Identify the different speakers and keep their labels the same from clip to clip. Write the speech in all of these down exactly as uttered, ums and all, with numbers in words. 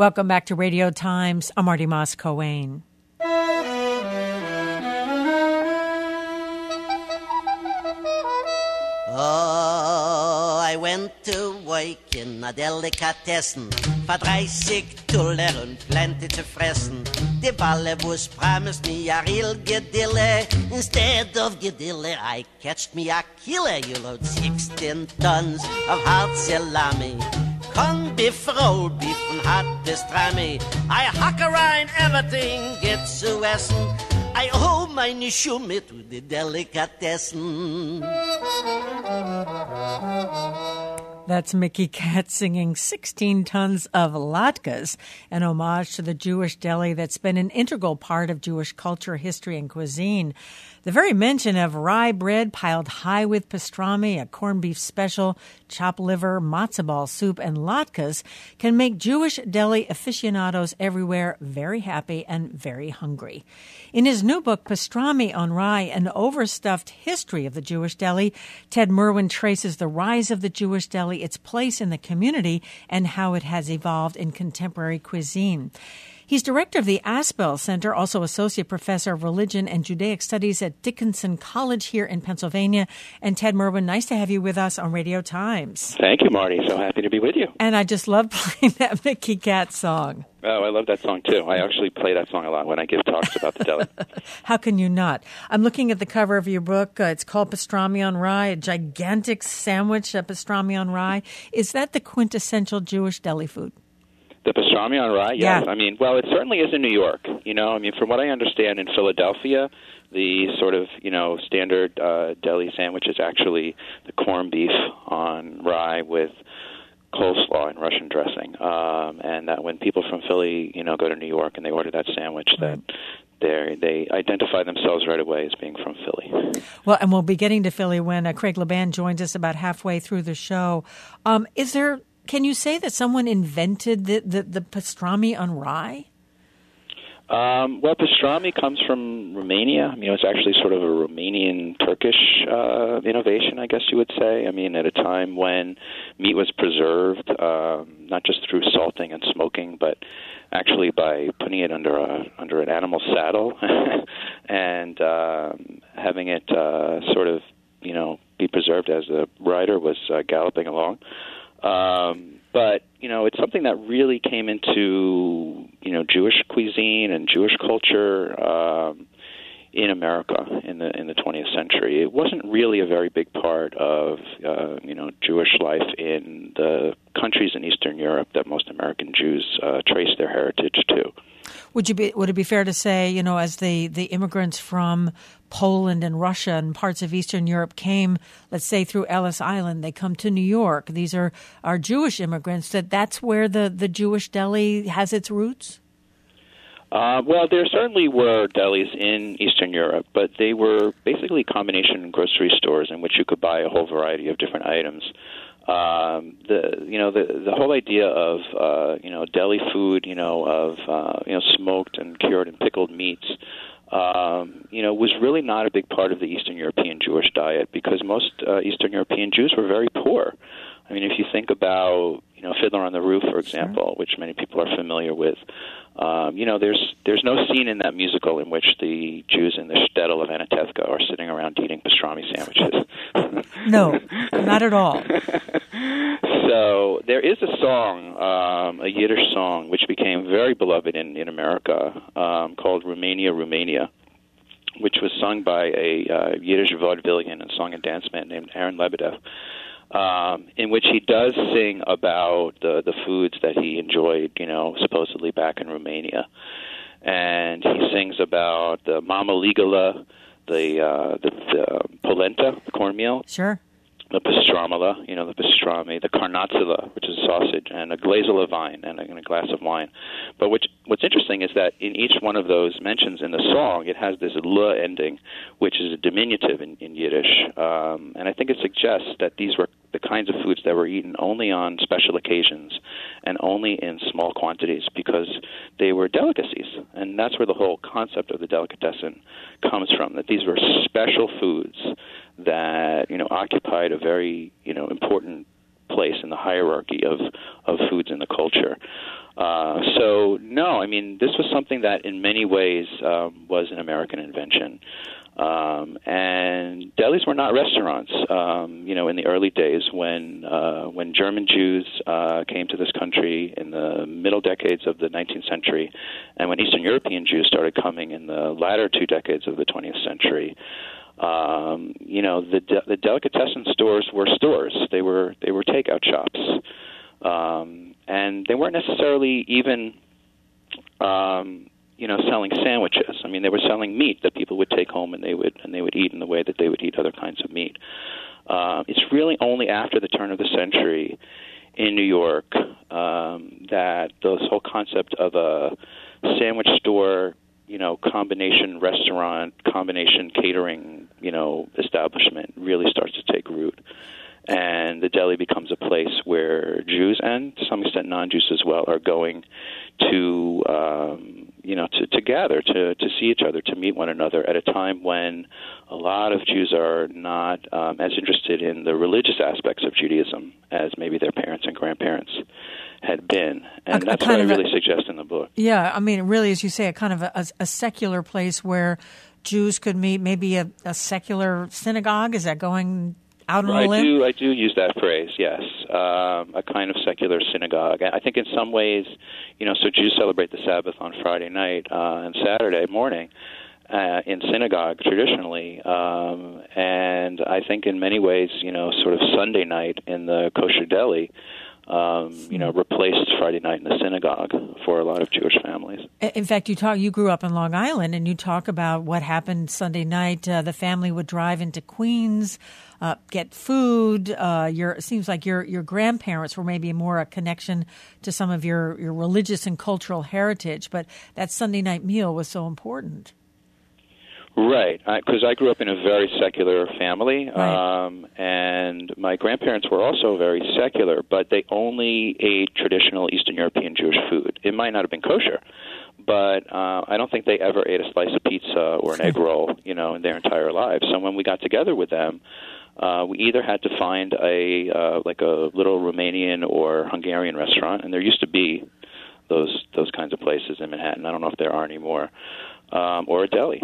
Speaker 1: Welcome back to Radio Times. I'm Marty Moss-Coane.
Speaker 2: Oh, I went to work in a Delikatessen, for dreißig Dollar und plenty zu fressen. Die Ballewurst promised me a real gedille. Instead of gedille, I catched me a killer. You load sixteen tons of hard salami, corned beef, rolled beef und hot pastrami. I hack around everything, gets zu essen. I owe meine Schuhe to the Delikatessen.
Speaker 1: That's Mickey Katz singing sixteen tons of latkes, an homage to the Jewish deli that's been an integral part of Jewish culture, history, and cuisine. The very mention of rye bread piled high with pastrami, a corned beef special, chopped liver, matzo ball soup, and latkes can make Jewish deli aficionados everywhere very happy and very hungry. In his new book, Pastrami on Rye, An Overstuffed History of the Jewish Deli, Ted Merwin traces the rise of the Jewish deli, its place in the community, and how it has evolved in contemporary cuisine. He's director of the Aspel Center, also associate professor of religion and Judaic studies at Dickinson College here in Pennsylvania. And Ted Merwin, nice to have you with us on Radio Times.
Speaker 3: Thank you, Marty. So happy to be with you.
Speaker 1: And I just love playing that Mickey Katz song.
Speaker 3: Oh, I love that song, too. I actually play that song a lot when I give talks about the deli.
Speaker 1: How can you not? I'm looking at the cover of your book. Uh, it's called Pastrami on Rye, a gigantic sandwich, uh, pastrami on rye. Is that the quintessential Jewish deli food?
Speaker 3: The pastrami on rye, yes.
Speaker 1: Yeah.
Speaker 3: I mean, well, it certainly is in New York. You know, I mean, from what I understand, in Philadelphia, the sort of, you know, standard uh, deli sandwich is actually the corned beef on rye with coleslaw and Russian dressing. Um, and that when people from Philly, you know, go to New York and they order that sandwich, that they they identify themselves right away as being from Philly.
Speaker 1: Well, and we'll be getting to Philly when uh, Craig Laban joins us about halfway through the show. Um, is there... Can you say that someone invented the, the, the pastrami on rye?
Speaker 3: Um, well, pastrami comes from Romania. I mean, it's actually sort of a Romanian-Turkish uh, innovation, I guess you would say. I mean, at a time when meat was preserved, um, not just through salting and smoking, but actually by putting it under a under an animal saddle and um, having it uh, sort of, you know, be preserved as the rider was uh, galloping along. Um, but, you know, it's something that really came into, you know, Jewish cuisine and Jewish culture um, in America in the in the twentieth century. It wasn't really a very big part of, uh, you know, Jewish life in the countries in Eastern Europe that most American Jews uh, trace their heritage to.
Speaker 1: Would you be? Would it be fair to say, you know, as the, the immigrants from Poland and Russia and parts of Eastern Europe came, let's say through Ellis Island, they come to New York. These are, are Jewish immigrants. That that's where the, the Jewish deli has its roots?
Speaker 3: Uh, well, there certainly were delis in Eastern Europe, but they were basically combination grocery stores in which you could buy a whole variety of different items. Um, the you know the the whole idea of uh, you know deli food, you know of uh, you know smoked and cured and pickled meats, um, you know was really not a big part of the Eastern European Jewish diet because most uh, Eastern European Jews were very poor. I mean, if you think about you know Fiddler on the Roof, for example, sure. which many people are familiar with. Um, you know, there's there's no scene in that musical in which the Jews in the shtetl of Anatevka are sitting around eating pastrami sandwiches.
Speaker 1: No, not at all.
Speaker 3: So there is a song, um, a Yiddish song, which became very beloved in, in America, um, called Romania, Romania, which was sung by a uh, Yiddish vaudevillian and song and dance man named Aaron Lebedev. Um, in which he does sing about the, the foods that he enjoyed, you know, supposedly back in Romania. And he sings about the mama ligala, the, uh, the, the polenta, the cornmeal.
Speaker 1: Sure.
Speaker 3: The pastramala, you know, the pastrami, the karnatsila, which is sausage, and a glazel of wine, and a, and a glass of wine. But which, what's interesting is that in each one of those mentions in the song, it has this l ending, which is a diminutive in, in Yiddish. Um, and I think it suggests that these were the kinds of foods that were eaten only on special occasions and only in small quantities because they were delicacies. And that's where the whole concept of the delicatessen comes from, that these were special foods that, you know, occupied a very, you know, important place in the hierarchy of, of foods in the culture. Uh, so, no, I mean, this was something that in many ways um, was an American invention. Um, and delis were not restaurants, um, you know, in the early days when uh, when German Jews uh, came to this country in the middle decades of the nineteenth century, and when Eastern European Jews started coming in the latter two decades of the twentieth century. Um, you know, the de- the delicatessen stores were stores. They were they were takeout shops, um, and they weren't necessarily even. Um, you know, selling sandwiches. I mean, they were selling meat that people would take home and they would and they would eat in the way that they would eat other kinds of meat. Uh, it's really only after the turn of the century in New York um, that this whole concept of a sandwich store, you know, combination restaurant, combination catering, you know, establishment really starts to take root. And the deli becomes a place where Jews and, to some extent, non-Jews as well are going to, um, you know, to, to gather, to, to see each other, to meet one another at a time when a lot of Jews are not um, as interested in the religious aspects of Judaism as maybe their parents and grandparents had been. And a, that's a what I really a, suggest in the book.
Speaker 1: Yeah, I mean, really, as you say, a kind of a, a secular place where Jews could meet, maybe a, a secular synagogue. Is that going out on a limb?
Speaker 3: I do, I do use that phrase, yes. Um, a kind of secular synagogue. I think in some ways, you know, so Jews celebrate the Sabbath on Friday night uh, and Saturday morning uh, in synagogue traditionally. Um, and I think in many ways, you know, sort of Sunday night in the kosher deli, Um, you know, replaced Friday night in the synagogue for a lot of Jewish families.
Speaker 1: In fact, you talk. You grew up in Long Island, and you talk about what happened Sunday night. Uh, the family would drive into Queens, uh, get food. Uh, your it seems like your your grandparents were maybe more a connection to some of your, your religious and cultural heritage, but that Sunday night meal was so important.
Speaker 3: Right, because I, I grew up in a very secular family,
Speaker 1: right.
Speaker 3: um, and my grandparents were also very secular, but they only ate traditional Eastern European Jewish food. It might not have been kosher, but uh, I don't think they ever ate a slice of pizza or an egg roll, you know, in their entire lives. So when we got together with them, uh, we either had to find a uh, like a little Romanian or Hungarian restaurant, and there used to be those those kinds of places in Manhattan. I don't know if there are anymore, um, or a deli.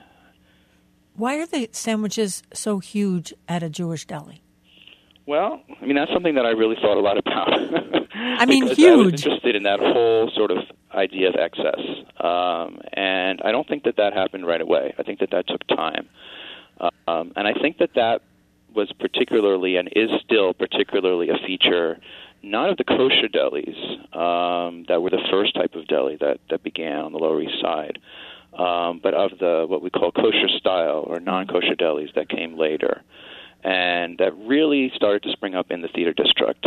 Speaker 1: Why are the sandwiches so huge at a Jewish deli?
Speaker 3: Well, I mean, that's something that I really thought a lot about.
Speaker 1: I mean,
Speaker 3: because
Speaker 1: huge.
Speaker 3: I was interested in that whole sort of idea of excess. Um, and I don't think that that happened right away. I think that that took time. Um, and I think that that was particularly and is still particularly a feature not of the kosher delis um, that were the first type of deli that, that began on the Lower East Side, Um, but of the what we call kosher style or non-kosher delis that came later, and that really started to spring up in the theater district,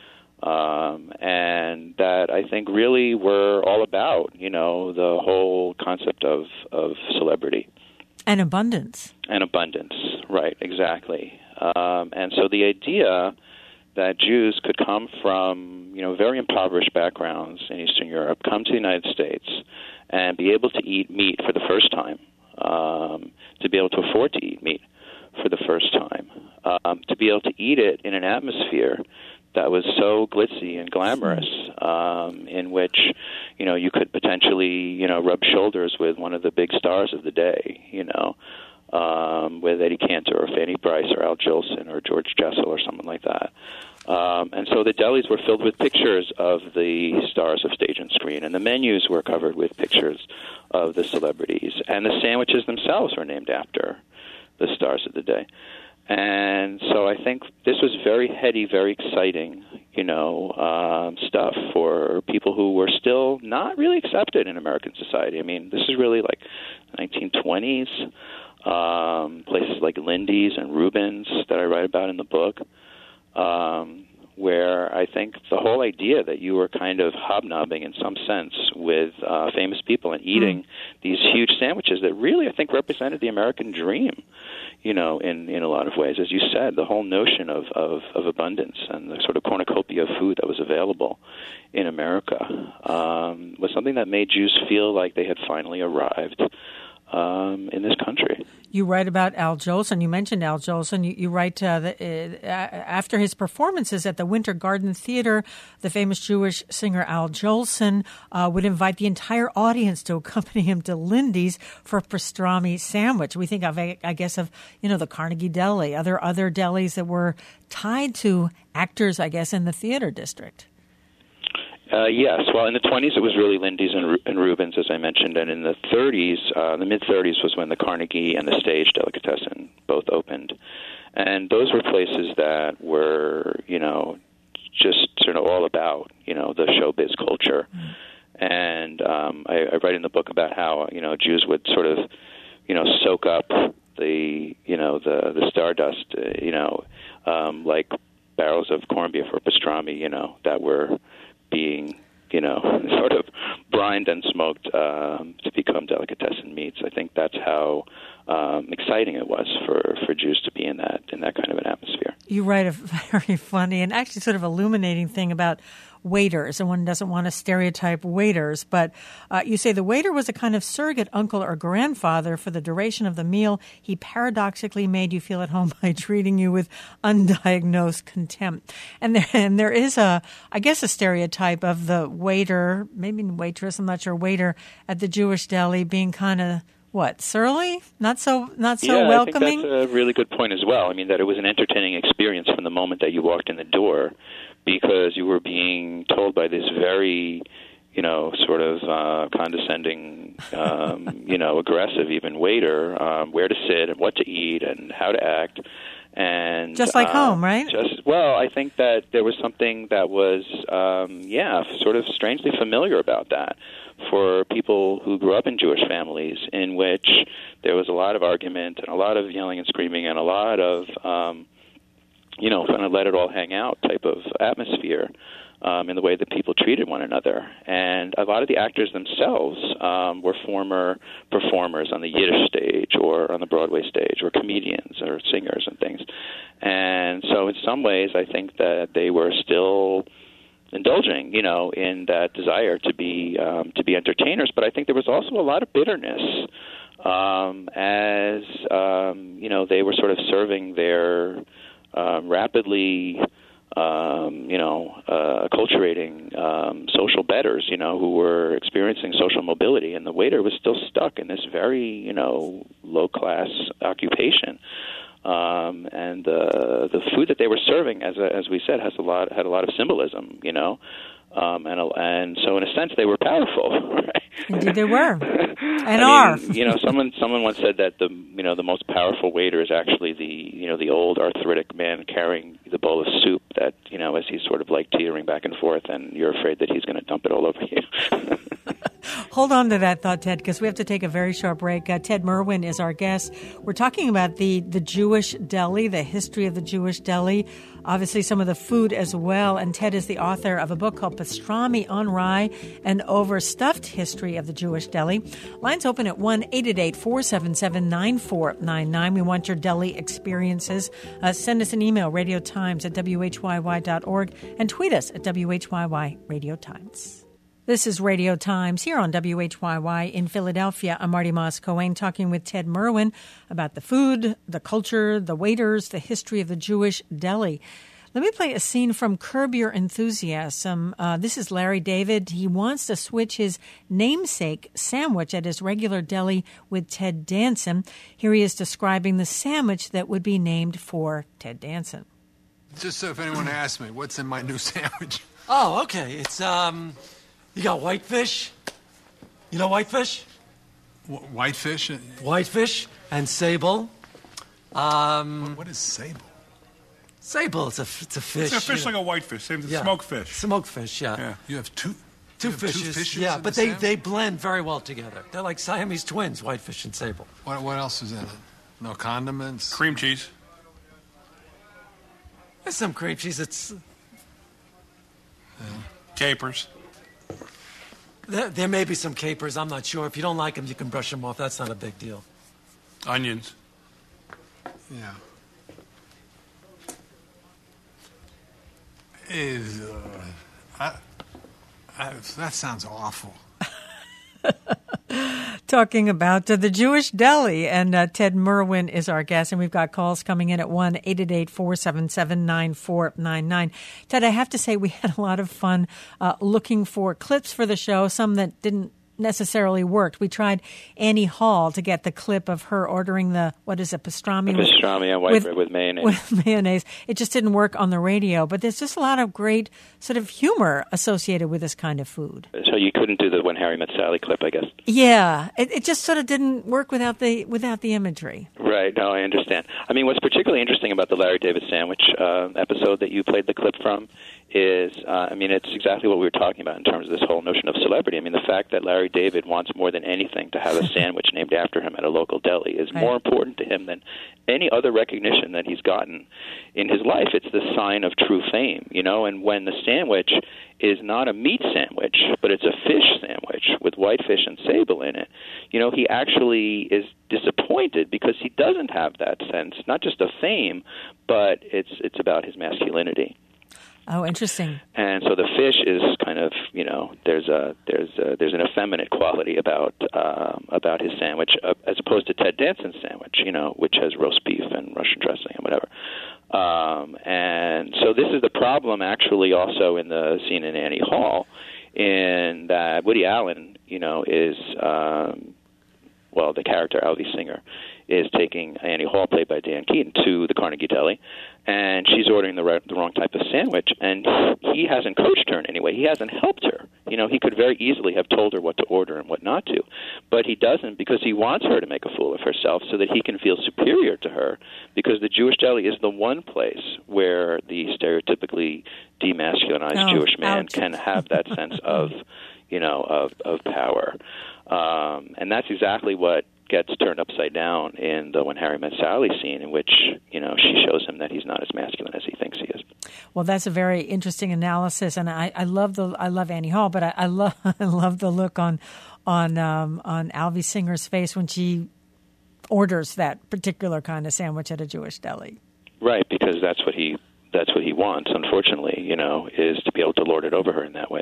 Speaker 3: um, and that I think really were all about, you know, the whole concept of, of celebrity.
Speaker 1: And abundance.
Speaker 3: And abundance, right, exactly. Um, and so the idea that Jews could come from, you know, very impoverished backgrounds in Eastern Europe, come to the United States, and be able to eat meat for the first time, um, to be able to afford to eat meat for the first time, um, to be able to eat it in an atmosphere that was so glitzy and glamorous, um, in which, you know, you could potentially, you know, rub shoulders with one of the big stars of the day, you know, um, with Eddie Cantor or Fanny Brice or Al Jolson or George Jessel or someone like that. Um, and so the delis were filled with pictures of the stars of stage and screen, and the menus were covered with pictures of the celebrities, and the sandwiches themselves were named after the stars of the day. And so I think this was very heady, very exciting, you know, um, stuff for people who were still not really accepted in American society. I mean, this is really like nineteen twenties, um, places like Lindy's and Rubens that I write about in the book. Um, where I think the whole idea that you were kind of hobnobbing in some sense with uh, famous people and eating mm. these huge sandwiches that really, I think, represented the American dream, you know, in, in a lot of ways. As you said, the whole notion of, of, of abundance and the sort of cornucopia of food that was available in America um, was something that made Jews feel like they had finally arrived um, in this country.
Speaker 1: You write about Al Jolson. You mentioned Al Jolson. You, you write uh, that uh, after his performances at the Winter Garden Theater, the famous Jewish singer Al Jolson uh, would invite the entire audience to accompany him to Lindy's for a pastrami sandwich. We think of, I guess, of you know the Carnegie Deli, other other delis that were tied to actors, I guess, in the theater district.
Speaker 3: Uh, yes. Well, in the twenties, it was really Lindy's and, Ru- and Rubens, as I mentioned. And in the thirties, uh, the mid-thirties was when the Carnegie and the Stage Delicatessen both opened. And those were places that were, you know, just sort of all about, you know, the showbiz culture. Mm-hmm. And um, I, I write in the book about how, you know, Jews would sort of, you know, soak up the, you know, the, the stardust, uh, you know, um, like barrels of corned beef or pastrami, you know, that were being, you know, sort of brined and smoked um, to become delicatessen meats. I think that's how um, exciting it was for, for Jews to be in that in that kind of an atmosphere.
Speaker 1: You write a very funny and actually sort of illuminating thing about waiters, and one doesn't want to stereotype waiters, but uh, you say the waiter was a kind of surrogate uncle or grandfather for the duration of the meal. He paradoxically made you feel at home by treating you with undiagnosed contempt. And there, and there is a, I guess, a stereotype of the waiter, maybe waitress, I'm not sure, waiter at the Jewish deli being kind of, what, surly? Not so, not so
Speaker 3: yeah,
Speaker 1: welcoming?
Speaker 3: I think that's a really good point as well. I mean, that it was an entertaining experience from the moment that you walked in the door, because you were being told by this very, you know, sort of uh, condescending, um, you know, aggressive even waiter, um, where to sit and what to eat and how to act. And
Speaker 1: just like
Speaker 3: um,
Speaker 1: home, right?
Speaker 3: Just well, I think that there was something that was, um, yeah, sort of strangely familiar about that for people who grew up in Jewish families, in which there was a lot of argument and a lot of yelling and screaming and a lot of, um, you know, kind of let it all hang out type of atmosphere um, in the way that people treated one another. And a lot of the actors themselves um, were former performers on the Yiddish stage or on the Broadway stage, or comedians or singers and things. And so in some ways, I think that they were still indulging, you know, in that desire to be um, to be entertainers. But I think there was also a lot of bitterness um, as, um, you know, they were sort of serving their Um, rapidly, um, you know, uh, acculturating um, social betters, you know, who were experiencing social mobility, and the waiter was still stuck in this very, you know, low-class occupation. Um, and the the food that they were serving, as as we said, has a lot had a lot of symbolism, you know, um, and and so in a sense they were powerful. Right?
Speaker 1: Indeed, they were, and
Speaker 3: I
Speaker 1: are.
Speaker 3: mean, you know, someone someone once said that the you know the most powerful waiter is actually the you know the old arthritic man carrying the bowl of soup that you know as he's sort of like teetering back and forth, and you're afraid that he's going to dump it all over you.
Speaker 1: Hold on to that thought, Ted, because we have to take a very short break. Uh, Ted Merwin is our guest. We're talking about the, the Jewish deli, the history of the Jewish deli, obviously some of the food as well. And Ted is the author of a book called Pastrami on Rye, an overstuffed history of the Jewish deli. Lines open at one eight eight eight, four seven seven, nine four nine nine. We want your deli experiences. Uh, send us an email, radio times at w h y y dot org, and tweet us at W H Y Y Radio Times. This is Radio Times here on W H Y Y in Philadelphia. I'm Marty Moss-Cohen talking with Ted Merwin about the food, the culture, the waiters, the history of the Jewish deli. Let me play a scene from Curb Your Enthusiasm. Uh, this is Larry David. He wants to switch his namesake sandwich at his regular deli with Ted Danson. Here he is describing the sandwich that would be named for Ted Danson.
Speaker 4: Just so if anyone asks me, what's in my new sandwich?
Speaker 5: Oh, okay. It's, um... You got whitefish? You know whitefish?
Speaker 4: Wh- whitefish?
Speaker 5: Whitefish and sable. Um,
Speaker 4: what, what is sable?
Speaker 5: Sable, it's a, it's a fish.
Speaker 6: It's a fish
Speaker 5: you know.
Speaker 6: like a whitefish, same as
Speaker 5: Yeah.
Speaker 6: smoked fish.
Speaker 5: Smoked fish, yeah.
Speaker 6: Yeah.
Speaker 4: You have two,
Speaker 5: Two
Speaker 4: you have
Speaker 5: fishes,
Speaker 4: two fishes
Speaker 5: yeah,
Speaker 4: in
Speaker 5: but
Speaker 4: the
Speaker 5: they,
Speaker 4: sandwich?
Speaker 5: they blend very well together. They're like Siamese twins, whitefish and sable.
Speaker 4: What, what else is in it? No condiments?
Speaker 6: Cream cheese.
Speaker 5: There's some cream cheese. It's
Speaker 6: Capers.
Speaker 5: there, there may be some capers. I'm not sure. If you don't like them, you can brush them off. That's not a big deal.
Speaker 6: Onions.
Speaker 4: Yeah. Is uh, I, I, that sounds awful.
Speaker 1: talking about uh, the Jewish Deli. And uh, Ted Merwin is our guest, and we've got calls coming in at one eight eight eight, four seven seven, nine four nine nine. Ted, I have to say we had a lot of fun uh, looking for clips for the show, some that didn't necessarily worked. We tried Annie Hall to get the clip of her ordering the, what is it, pastrami?
Speaker 3: The pastrami and white
Speaker 1: with,
Speaker 3: bread with mayonnaise.
Speaker 1: With mayonnaise. It just didn't work on the radio, but there's just a lot of great sort of humor associated with this kind of food.
Speaker 3: So you couldn't do the When Harry Met Sally clip, I guess?
Speaker 1: Yeah. It, it just sort of didn't work without the without the imagery.
Speaker 3: Right. No, I understand. I mean, what's particularly interesting about the Larry David sandwich uh, episode that you played the clip from is, uh, I mean, it's exactly what we were talking about in terms of this whole notion of celebrity. I mean, the fact that Larry David wants more than anything to have a sandwich named after him at a local deli is
Speaker 1: right.
Speaker 3: more important to him than any other recognition that he's gotten in his life. It's the sign of true fame, you know, and when the sandwich is not a meat sandwich, but it's a fish sandwich with whitefish and sable in it, you know, he actually is disappointed because he doesn't have that sense, not just of fame, but it's it's about his masculinity.
Speaker 1: Oh, interesting.
Speaker 3: And so the fish is kind of, you know, there's a there's a, there's an effeminate quality about um, about his sandwich, uh, as opposed to Ted Danson's sandwich, you know, which has roast beef and Russian dressing and whatever. Um, and so this is the problem, actually, also in the scene in Annie Hall, in that Woody Allen, you know, is um, well, the character Alvy Singer is taking Annie Hall, played by Dan Keaton, to the Carnegie Deli, and she's ordering the, right, the wrong type of sandwich, and he hasn't coached her in any way. He hasn't helped her. You know, he could very easily have told her what to order and what not to, but he doesn't because he wants her to make a fool of herself so that he can feel superior to her, because the Jewish Deli is the one place where the stereotypically demasculinized
Speaker 1: oh,
Speaker 3: Jewish man
Speaker 1: ouch.
Speaker 3: can have that sense of, you know, of, of power. Um, and that's exactly what gets turned upside down in the When Harry Met Sally scene, in which, you know, she shows him that he's not as masculine as he thinks he is.
Speaker 1: Well, that's a very interesting analysis, and I, I love the I love Annie Hall, but I, I love I love the look on on um, on Alvy Singer's face when she orders that particular kind of sandwich at a Jewish deli.
Speaker 3: Right, because that's what he that's what he wants. Unfortunately, you know, is to be able to lord it over her in that way.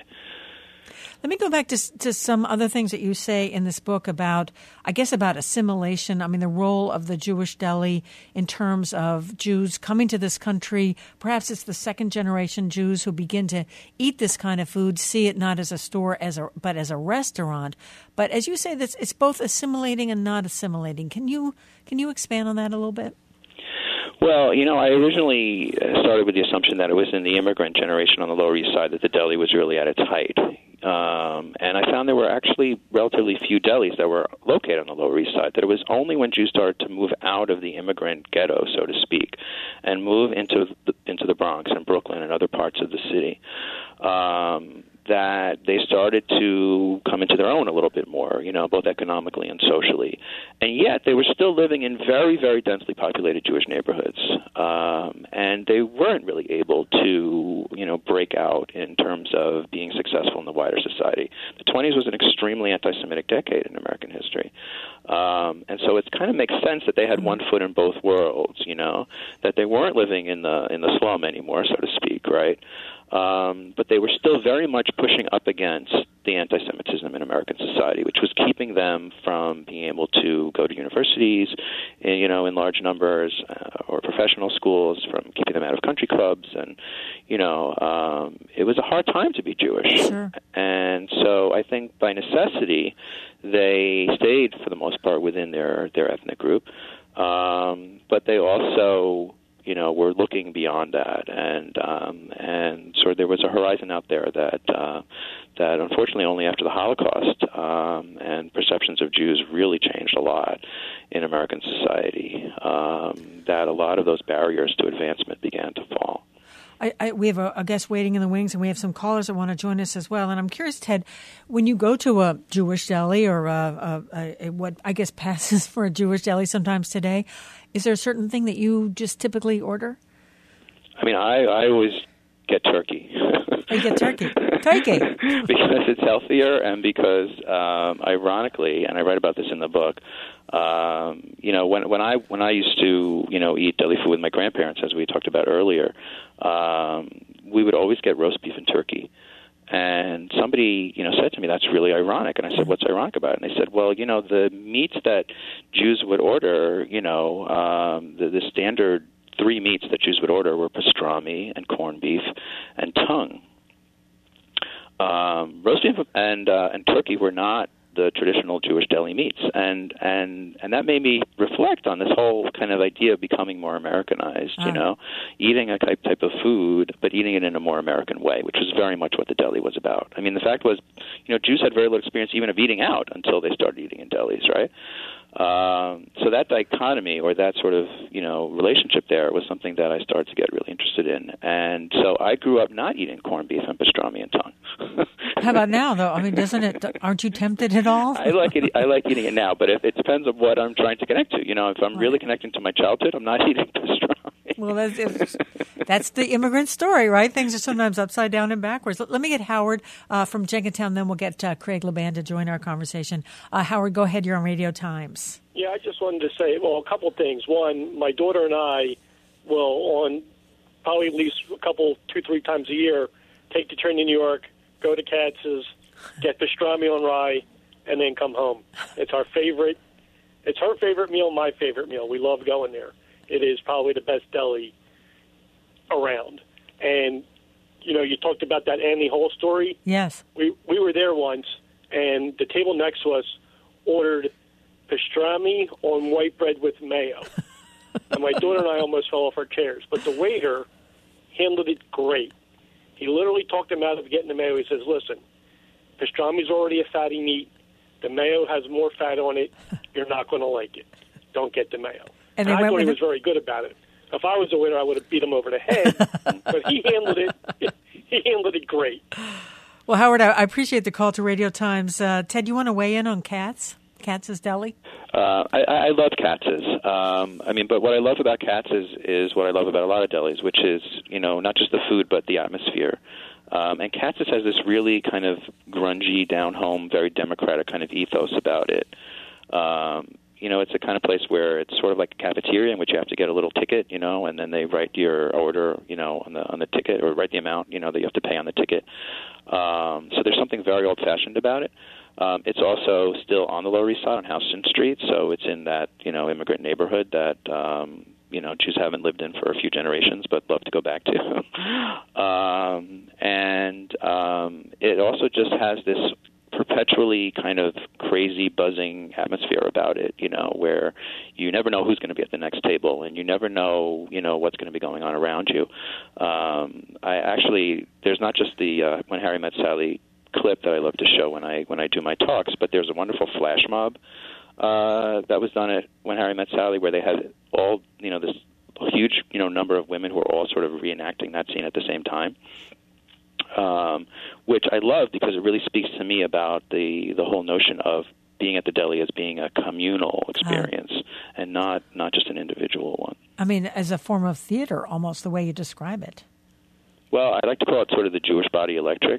Speaker 1: Let me go back to to some other things that you say in this book about, I guess, about assimilation. I mean, the role of the Jewish deli in terms of Jews coming to this country. Perhaps it's the second generation Jews who begin to eat this kind of food, see it not as a store, as a but as a restaurant. But as you say, this it's both assimilating and not assimilating. Can you can you expand on that a little bit?
Speaker 3: Well, you know, I originally started with the assumption that it was in the immigrant generation on the Lower East Side that the deli was really at its height. Um, and I found there were actually relatively few delis that were located on the Lower East Side, that it was only when Jews started to move out of the immigrant ghetto, so to speak, and move into the, into the Bronx and Brooklyn and other parts of the city, um, that they started to come into their own a little bit more, you know, both economically and socially. And yet they were still living in very, very densely populated Jewish neighborhoods. Um, and they weren't really able to, you know, break out in terms of being successful in the wider society. The twenties was an extremely anti-Semitic decade in American history. Um, and so it kind of makes sense that they had one foot in both worlds, you know, that they weren't living in the in the slum anymore, so to speak, right? Um, but they were still very much pushing up against the anti-Semitism in American society, which was keeping them from being able to go to universities, in, you know, in large numbers, uh, or professional schools, from keeping them out of country clubs, and you know, um, it was a hard time to be Jewish.
Speaker 1: Sure.
Speaker 3: And so I think by necessity, they stayed for the most part within their their ethnic group, um, but they also, you know, we're looking beyond that, and um, and sort of there was a horizon out there that uh, that unfortunately only after the Holocaust um, and perceptions of Jews really changed a lot in American society, um, that a lot of those barriers to advancement began to fall.
Speaker 1: I, I, we have a, a guest waiting in the wings, and we have some callers that want to join us as well. And I'm curious, Ted, when you go to a Jewish deli or a, a, a, what I guess passes for a Jewish deli sometimes today, is there a certain thing that you just typically order?
Speaker 3: I mean, I, I always get turkey.
Speaker 1: Oh, you get turkey. Turkey.
Speaker 3: Because it's healthier, and because, um, ironically, and I write about this in the book, um, you know, when when I when I used to, you know, eat deli food with my grandparents, as we talked about earlier, um, we would always get roast beef and turkey. And somebody, you know, said to me, "That's really ironic." And I said, "What's ironic about it?" And they said, "Well, you know, the meats that Jews would order, you know, um, the, the standard three meats that Jews would order were pastrami and corned beef and tongue. Um, roast beef and uh, and turkey were not the traditional Jewish deli meats, and and and that made me reflect on this whole kind of idea of becoming more Americanized.
Speaker 1: Oh.
Speaker 3: You know, eating a type type of food, but eating it in a more American way, which was very much what the deli was about. I mean, the fact was, you know, Jews had very little experience even of eating out until they started eating in delis, right? Um, so that dichotomy, or that sort of, you know, relationship there, was something that I started to get really interested in. And so I grew up not eating corned beef and pastrami and tongue.
Speaker 1: How about now, though? I mean, doesn't it? Aren't you tempted at all?
Speaker 3: I like it. I like eating it now, but if, it depends on what I'm trying to connect to. You know, if I'm really connecting to my childhood, I'm not eating pastrami.
Speaker 1: Well, that's, it's, that's the immigrant story, right? Things are sometimes upside down and backwards. Let, let me get Howard uh, from Jenkintown, then we'll get uh, Craig Laban to join our conversation. Uh, Howard, go ahead. You're on Radio Times.
Speaker 7: Yeah, I just wanted to say, well, a couple things. One, my daughter and I will, on probably at least a couple, two, three times a year, take the train to New York, go to Katz's, get pastrami on rye, and then come home. It's our favorite. It's her favorite meal, my favorite meal. We love going there. It is probably the best deli around. And, you know, you talked about that Annie Hall story.
Speaker 1: Yes.
Speaker 7: We we were there once, and the table next to us ordered pastrami on white bread with mayo. And my daughter and I almost fell off our chairs. But the waiter handled it great. He literally talked him out of getting the mayo. He says, listen, pastrami's already a fatty meat. The mayo has more fat on it. You're not going to like it. Don't get the mayo.
Speaker 1: And,
Speaker 7: and
Speaker 1: they
Speaker 7: I
Speaker 1: went
Speaker 7: thought he
Speaker 1: with
Speaker 7: was very good about it. If I was the waiter, I would have beat him over the head. But he handled it. He handled it great.
Speaker 1: Well, Howard, I, I appreciate the call to Radio Times. Uh, Ted, you want to weigh in on Katz? Katz's Deli?
Speaker 3: Uh, I, I love Katz's. Um, I mean, but what I love about Katz's is what I love about a lot of delis, which is, you know, not just the food, but the atmosphere. Um, and Katz's has this really kind of grungy, down-home, very democratic kind of ethos about it. Um, you know, it's a kind of place where it's sort of like a cafeteria in which you have to get a little ticket, you know, and then they write your order, you know, on the on the ticket, or write the amount, you know, that you have to pay on the ticket. Um, so there's something very old-fashioned about it. Um, it's also still on the Lower East Side on Houston Street, so it's in that, you know, immigrant neighborhood that, um, you know, Jews haven't lived in for a few generations, but love to go back to. um, and um, it also just has this perpetually kind of crazy, buzzing atmosphere about it, you know, where you never know who's going to be at the next table, and you never know, you know, what's going to be going on around you. Um, I actually, there's not just the uh, When Harry Met Sally clip that I love to show when I when I do my talks, but there's a wonderful flash mob uh, that was done at When Harry Met Sally, where they had all, you know, this huge, you know, number of women who were all sort of reenacting that scene at the same time. Um, which I love because it really speaks to me about the, the whole notion of being at the deli as being a communal experience uh, and not, not just an individual one.
Speaker 1: I mean, as a form of theater, almost the way you describe it.
Speaker 3: Well, I like to call it sort of the Jewish body electric,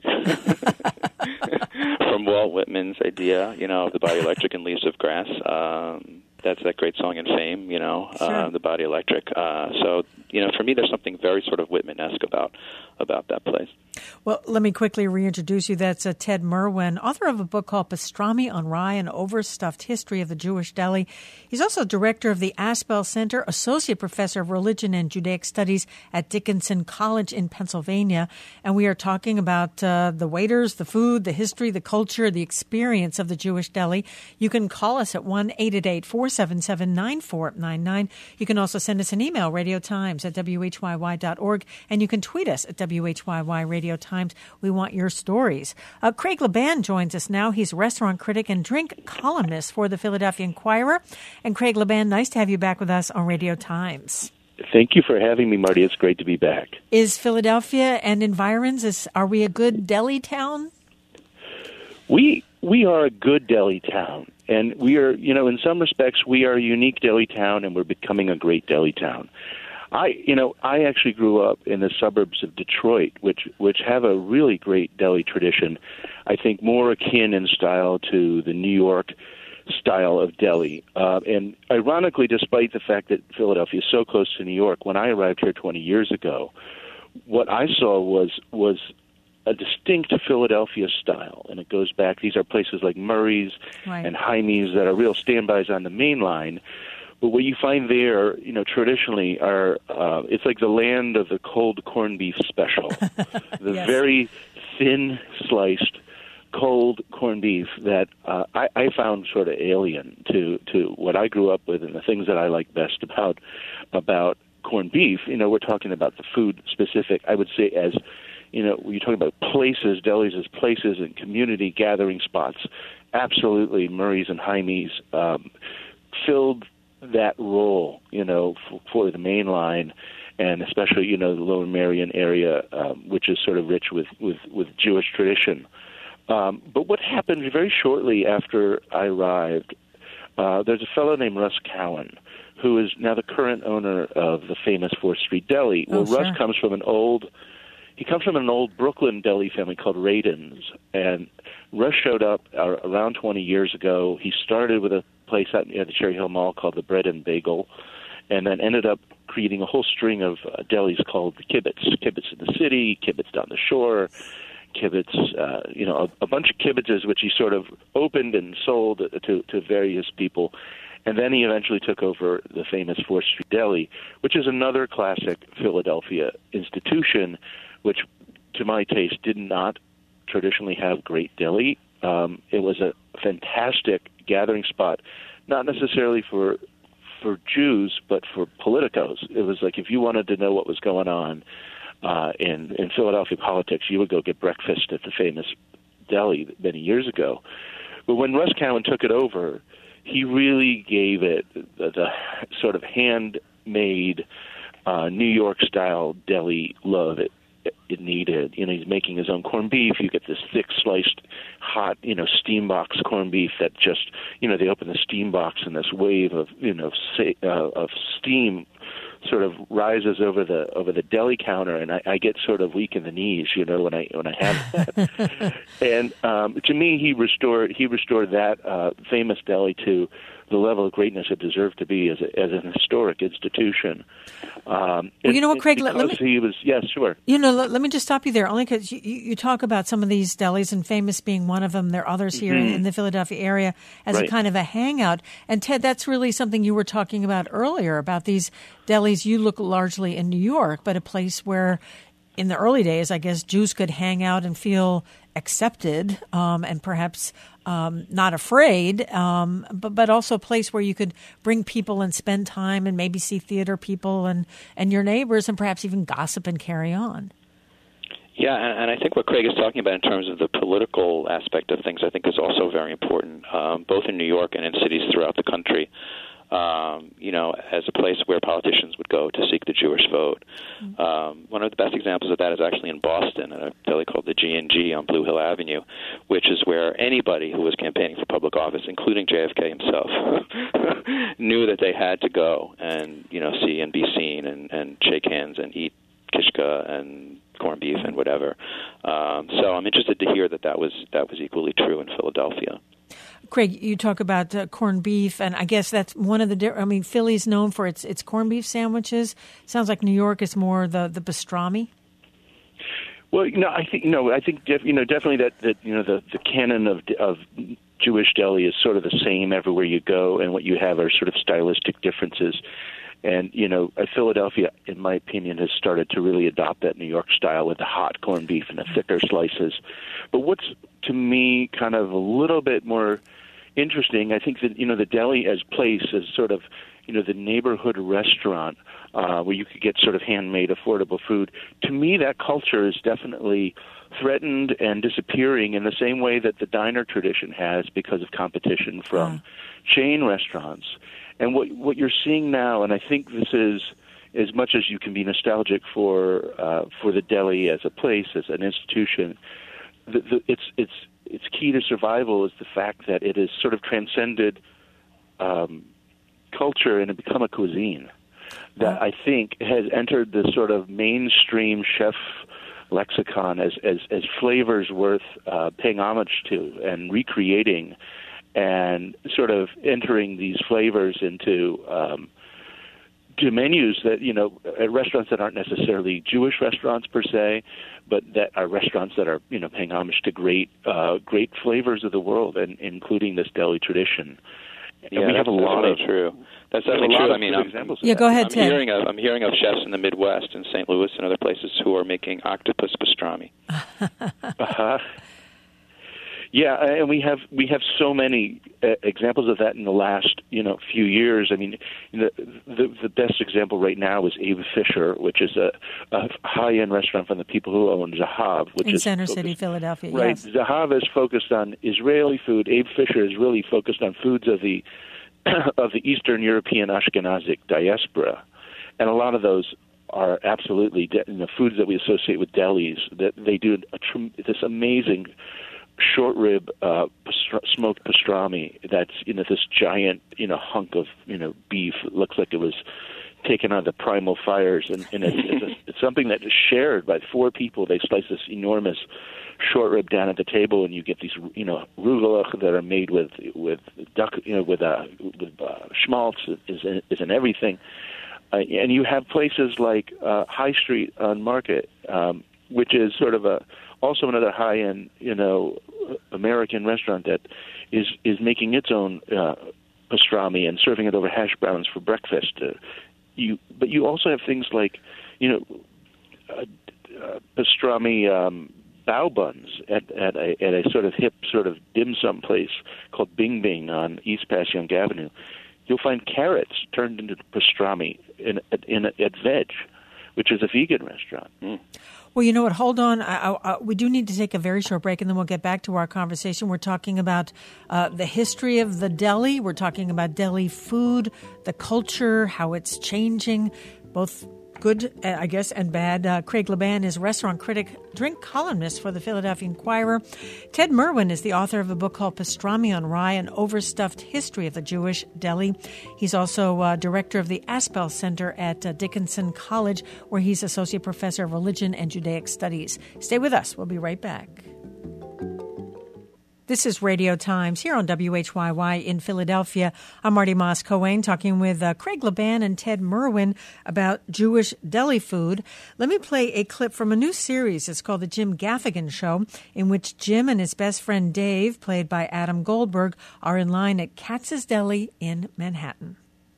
Speaker 3: from Walt Whitman's idea, you know, of the body electric and Leaves of Grass. Um, that's that great song in Fame, you know,
Speaker 1: sure.
Speaker 3: uh, the body electric. Uh, so, you know, for me, there's something very sort of Whitman-esque about about that place.
Speaker 1: Well, let me quickly reintroduce you. That's uh, Ted Merwin, author of a book called Pastrami on Rye, an Overstuffed History of the Jewish Deli. He's also director of the Aspel Center, associate professor of religion and Judaic studies at Dickinson College in Pennsylvania. And we are talking about uh, the waiters, the food, the history, the culture, the experience of the Jewish deli. You can call us at one eight eight eight, four seven seven, nine four nine nine. You can also send us an email, radiotimes at W H Y Y dot org, and you can tweet us at W H Y Y Radio Times. We want your stories. Uh, Craig Laban joins us now. He's a restaurant critic and drink columnist for the Philadelphia Inquirer. And Craig Laban, nice to have you back with us on Radio Times.
Speaker 8: Thank you for having me, Marty. It's great to be back.
Speaker 1: Is Philadelphia and environs, is, are we a good deli town?
Speaker 8: We we are a good deli town. And we are, you know, in some respects, we are a unique deli town, and we're becoming a great deli town. I, you know, I actually grew up in the suburbs of Detroit, which which have a really great deli tradition. I think more akin in style to the New York style of deli. Uh, and ironically, despite the fact that Philadelphia is so close to New York, when I arrived here twenty years ago, what I saw was was a distinct Philadelphia style, and it goes back. These are places like Murray's
Speaker 1: right.
Speaker 8: and Jaime's that are real standbys on the main line. But what you find there, you know, traditionally are uh, it's like the land of the cold corned beef special, the
Speaker 1: yes.
Speaker 8: very thin sliced cold corned beef that uh, I, I found sort of alien to to what I grew up with and the things that I like best about about corned beef. You know, we're talking about the food specific. I would say as you know, when you're talking about places, delis as places and community gathering spots, absolutely Murray's and Jaime's um, filled that role, you know, for, for the main line, and especially, you know, the Lower Merion area, um, which is sort of rich with, with, with Jewish tradition. Um, but what happened very shortly after I arrived, uh, there's a fellow named Russ Cowan, who is now the current owner of the famous fourth Street Deli.
Speaker 1: Oh,
Speaker 8: well,
Speaker 1: sure.
Speaker 8: Russ comes from an old... He comes from an old Brooklyn deli family called Radin's, and Russ showed up uh, around twenty years ago. He started with a place out near the Cherry Hill Mall called the Bread and Bagel, and then ended up creating a whole string of uh, delis called the Kibbutz. Kibbutz in the city, Kibbutz down the shore, Kibbutz, uh, you know, a, a bunch of kibbutzes which he sort of opened and sold to, to various people. And then he eventually took over the famous fourth Street Deli, which is another classic Philadelphia institution, which, to my taste, did not traditionally have great deli. Um, it was a fantastic gathering spot, not necessarily for for Jews, but for politicos. It was like if you wanted to know what was going on uh, in, in Philadelphia politics, you would go get breakfast at the famous deli many years ago. But when Russ Cowan took it over, he really gave it the, the sort of handmade uh, New York-style deli love it, it needed. You know, he's making his own corned beef. You get this thick sliced, hot, you know, steam box corned beef that just, you know, they open the steam box and this wave of, you know, say, uh, of steam sort of rises over the over the deli counter, and I, I get sort of weak in the knees, you know, when I when I have that. And um, to me, he restored he restored that uh, famous deli to the level of greatness it deserved to be as a, as an historic institution. Um,
Speaker 1: well, you know what, Craig?
Speaker 8: Let,
Speaker 1: let me,
Speaker 8: he was, yeah, sure.
Speaker 1: You know, let, let me just stop you there, only because you, you talk about some of these delis, and Famous being one of them. There are others here mm-hmm. in, in the Philadelphia area as right. a kind of a hangout. And Ted, that's really something you were talking about earlier, about these delis. You look largely in New York, but a place where in the early days, I guess, Jews could hang out and feel accepted um, and perhaps um, not afraid, um, but, but also a place where you could bring people and spend time and maybe see theater people and, and your neighbors and perhaps even gossip and carry on.
Speaker 3: Yeah, and, and I think what Craig is talking about in terms of the political aspect of things, I think is also very important, um, both in New York and in cities throughout the country. Um, you know, as a place where politicians would go to seek the Jewish vote. Mm-hmm. Um, one of the best examples of that is actually in Boston, at a deli called the G and G on Blue Hill Avenue, which is where anybody who was campaigning for public office, including J F K himself, knew that they had to go and, you know, see and be seen and, and shake hands and eat kishka and corned beef and whatever. Um, so I'm interested to hear that that was that was equally true in Philadelphia.
Speaker 1: Craig, you talk about uh, corned beef, and I guess that's one of the. Di- I mean, Philly's known for its its corned beef sandwiches. Sounds like New York is more the the pastrami.
Speaker 8: Well, you know, I think you know, I think def- you know, definitely that, that you know the, the canon of of Jewish deli is sort of the same everywhere you go, and what you have are sort of stylistic differences. And, you know, Philadelphia, in my opinion, has started to really adopt that New York style with the hot corned beef and the thicker slices. But what's, to me, kind of a little bit more interesting, I think that, you know, the deli as place is sort of, you know, the neighborhood restaurant uh, where you could get sort of handmade, affordable food. To me, that culture is definitely threatened and disappearing in the same way that the diner tradition has because of competition from yeah. chain restaurants. And what what you're seeing now, and I think this is, as much as you can be nostalgic for uh, for the deli as a place, as an institution, the, the, its its its key to survival is the fact that it has sort of transcended um, culture and it become a cuisine that I think has entered the sort of mainstream chef lexicon as as, as flavors worth uh, paying homage to and recreating. And sort of entering these flavors into um, to menus that, you know, at restaurants that aren't necessarily Jewish restaurants per se, but that are restaurants that are, you know, paying homage to great uh, great flavors of the world, and including this deli tradition.
Speaker 3: Yeah,
Speaker 8: and we have a lot
Speaker 3: that's
Speaker 8: of
Speaker 3: true. That's
Speaker 8: a
Speaker 3: definitely
Speaker 8: lot
Speaker 3: true.
Speaker 8: of
Speaker 3: I mean,
Speaker 8: good
Speaker 3: I'm,
Speaker 8: examples of
Speaker 1: Yeah,
Speaker 8: that.
Speaker 1: go ahead,
Speaker 3: I'm
Speaker 1: Ted.
Speaker 3: hearing of I'm hearing of chefs in the Midwest, in Saint Louis and other places, who are making octopus pastrami.
Speaker 8: uh-huh. Yeah, and we have we have so many uh, examples of that in the last you know few years. I mean, the the, the best example right now is Abe Fisher, which is a, a high end restaurant from the people who own Zahav, which
Speaker 1: In
Speaker 8: is
Speaker 1: Center
Speaker 8: focused,
Speaker 1: City, Philadelphia,
Speaker 8: right.
Speaker 1: yes.
Speaker 8: Zahav is focused on Israeli food. Abe Fisher is really focused on foods of the of the Eastern European Ashkenazic diaspora, and a lot of those are absolutely de- you know, foods that we associate with delis. That they do a tr- this amazing short rib uh, pastr- smoked pastrami. That's you know this giant you know hunk of you know beef. It looks like it was taken out of the primal fires, and, and it's, it's, a, it's something that is shared by four people. They slice this enormous short rib down at the table, and you get these you know rugelach that are made with with duck you know with uh, with uh, schmaltz is in, is in everything. Uh, and you have places like uh, High Street on Market, um, which is sort of a also another high-end, you know, American restaurant that is is making its own uh, pastrami and serving it over hash browns for breakfast. Uh, you, but you also have things like, you know, uh, uh, pastrami um, bao buns at at a, at a sort of hip sort of dim sum place called Bing Bing on East Passyunk Avenue. You'll find carrots turned into pastrami in, in, in at Veg, which is a vegan restaurant. Mm.
Speaker 1: Well, you know what? Hold on. I, I, we do need to take a very short break, and then we'll get back to our conversation. We're talking about uh, the history of the deli. We're talking about deli food, the culture, how it's changing, both good, uh, I guess, and bad. Uh, Craig Laban is restaurant critic, drink columnist for the Philadelphia Inquirer. Ted Merwin is the author of a book called Pastrami on Rye, an overstuffed history of the Jewish deli. He's also uh, director of the Aspel Center at uh, Dickinson College, where he's associate professor of religion and Judaic studies. Stay with us. We'll be right back. This is Radio Times here on W H Y Y in Philadelphia. I'm Marty Moss-Cohen talking with uh, Craig Laban and Ted Merwin about Jewish deli food. Let me play a clip from a new series. It's called The Jim Gaffigan Show, in which Jim and his best friend Dave, played by Adam Goldberg, are in line at Katz's Deli in Manhattan.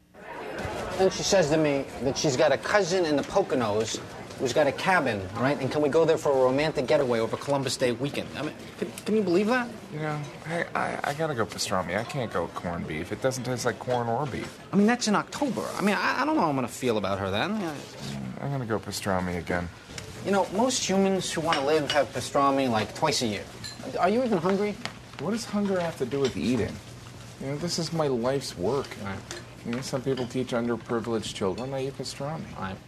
Speaker 9: Then she says to me that she's got a cousin in the Poconos who's got a cabin, right? And can we go there for a romantic getaway over Columbus Day weekend? I mean, can, can you believe that?
Speaker 10: You know, hey, I, I gotta go pastrami. I can't go corned beef. It doesn't taste like corn or beef.
Speaker 9: I mean, that's in October. I mean, I, I don't know how I'm gonna feel about her then.
Speaker 10: I'm gonna go pastrami again.
Speaker 9: You know, most humans who want to live have pastrami like twice a year. Are you even hungry?
Speaker 10: What does hunger have to do with eating? You know, this is my life's work.
Speaker 9: Right.
Speaker 10: You know, some people teach underprivileged children I eat pastrami.
Speaker 9: Right.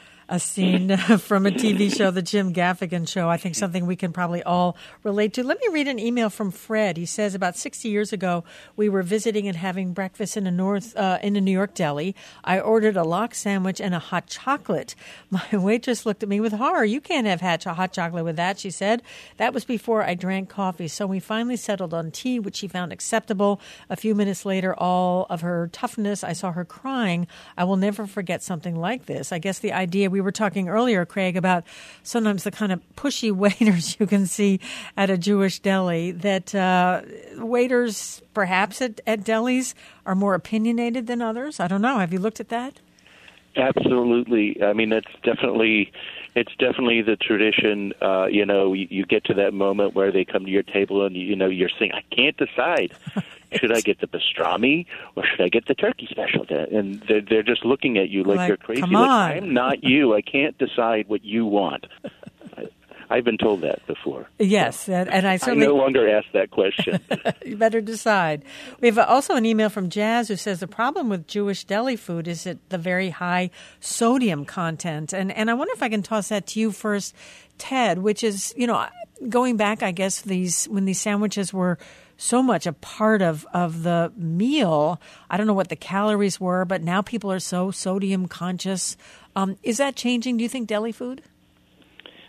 Speaker 1: A scene from a T V show, The Jim Gaffigan Show. I think something we can probably all relate to. Let me read an email from Fred. He says, about sixty years ago, we were visiting and having breakfast in a North uh, in a New York deli. I ordered a lox sandwich and a hot chocolate. My waitress looked at me with horror. You can't have hot chocolate with that, she said. That was before I drank coffee. So we finally settled on tea, which she found acceptable. A few minutes later, all of her toughness, I saw her crying. I will never forget something like this. I guess the idea we We were talking earlier, Craig, about sometimes the kind of pushy waiters you can see at a Jewish deli, that uh, waiters perhaps at, at delis are more opinionated than others. I don't know. Have you looked at that?
Speaker 8: Absolutely. I mean, that's definitely, it's definitely the tradition. Uh, you know, you, you get to that moment where they come to your table and, you know, you're saying, I can't decide. Should I get the pastrami or should I get the turkey special? And they're, they're just looking at you like,
Speaker 1: like
Speaker 8: you're crazy.
Speaker 1: Come
Speaker 8: like,
Speaker 1: on.
Speaker 8: I'm not you. I can't decide what you want. I, I've been told that before.
Speaker 1: Yes, and, and I certainly...
Speaker 8: I no longer ask that question.
Speaker 1: You better decide. We have also an email from Jazz who says the problem with Jewish deli food is at the very high sodium content. And, and I wonder if I can toss that to you first, Ted, which is, you know, going back, I guess, these when these sandwiches were so much a part of, of the meal. I don't know what the calories were, but now people are so sodium conscious. Um, is that changing, do you think, deli food?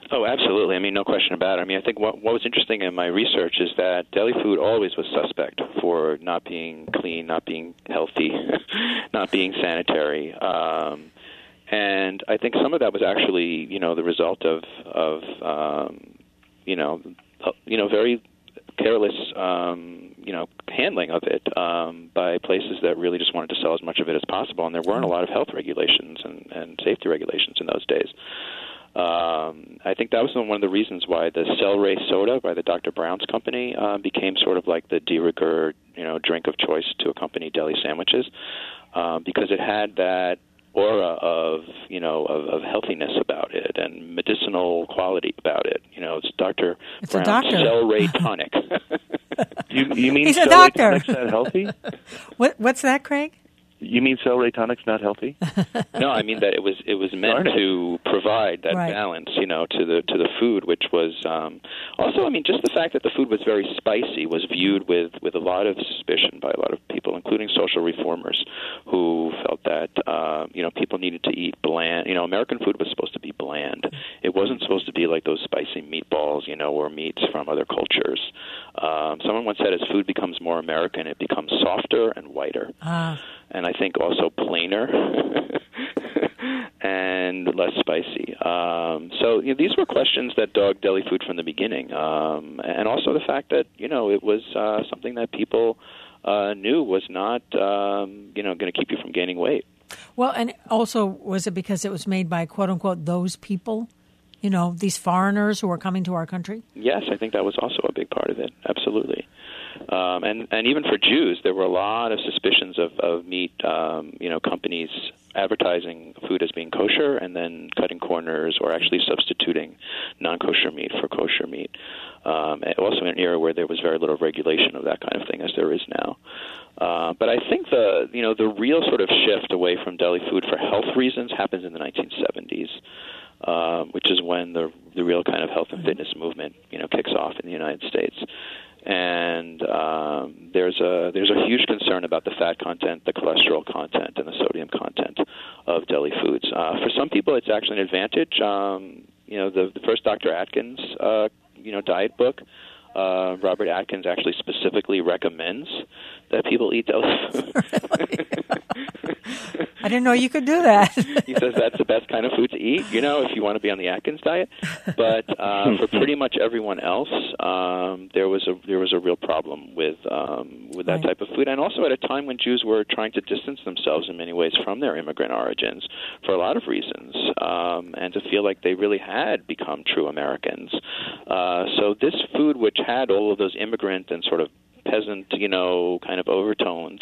Speaker 3: Oh, absolutely. I mean, no question about it. I mean, I think what, what was interesting in my research is that deli food always was suspect for not being clean, not being healthy, not being sanitary. Um, and I think some of that was actually, you know, the result of, of um, you know, you know, very careless, um, you know, handling of it um, by places that really just wanted to sell as much of it as possible. And there weren't a lot of health regulations and, and safety regulations in those days. Um, I think that was one of the reasons why the Celeray soda by the Doctor Brown's company uh, became sort of like the de rigueur, you know, drink of choice to accompany deli sandwiches, uh, because it had that aura of, you know, of, of healthiness about it and medicinal quality about it. You know, it's Doctor
Speaker 1: It's
Speaker 3: Brown's
Speaker 1: a doctor.
Speaker 3: Celeray tonic.
Speaker 8: You, you mean
Speaker 1: He's a
Speaker 8: Celeray
Speaker 1: doctor.
Speaker 8: tonic's not healthy?
Speaker 1: What, what's that, Craig?
Speaker 8: You mean Celeray tonic's not healthy?
Speaker 3: No, I mean that it was it was meant to provide that
Speaker 1: Right.
Speaker 3: balance, you know, to the to the food, which was um, also, I mean, just the fact that the food was very spicy was viewed with, with a lot of suspicion by a lot of people, including social reformers, who felt that uh, you know people needed to eat bland. You know, American food was supposed to be bland. It wasn't supposed to be like those spicy meatballs, you know, or meats from other cultures. Um, someone once said, as food becomes more American, it becomes softer and whiter.
Speaker 1: Ah.
Speaker 3: And I think also plainer and less spicy. Um, so you know, these were questions that dogged deli food from the beginning, um, and also the fact that you know it was uh, something that people uh, knew was not um, you know going to keep you from gaining weight.
Speaker 1: Well, and also, was it because it was made by, quote unquote, those people? You know, these foreigners who are coming to our country?
Speaker 3: Yes, I think that was also a big part of it. Absolutely. Um, and, and even for Jews, there were a lot of suspicions of, of meat, um, you know, companies advertising food as being kosher and then cutting corners or actually substituting non-kosher meat for kosher meat. Um, and also in an era where there was very little regulation of that kind of thing as there is now. Uh, but I think the, you know, the real sort of shift away from deli food for health reasons happens in the nineteen seventies. Um, which is when the the real kind of health and fitness movement, you know, kicks off in the United States. And um, there's a there's a huge concern about the fat content, the cholesterol content, and the sodium content of deli foods. Uh, for some people, it's actually an advantage. Um, you know, the, the first Doctor Atkins, uh, you know, diet book. Uh, Robert Atkins actually specifically recommends that people eat deli food.
Speaker 1: I didn't know you could do that.
Speaker 3: He says that's the best kind of food to eat, you know, if you want to be on the Atkins diet. But uh, for pretty much everyone else, um, there was a there was a real problem with um, with that
Speaker 1: Right.
Speaker 3: type of food, and also at a time when Jews were trying to distance themselves in many ways from their immigrant origins for a lot of reasons, um, and to feel like they really had become true Americans. Uh, so this food, which had all of those immigrant and sort of peasant, you know, kind of overtones,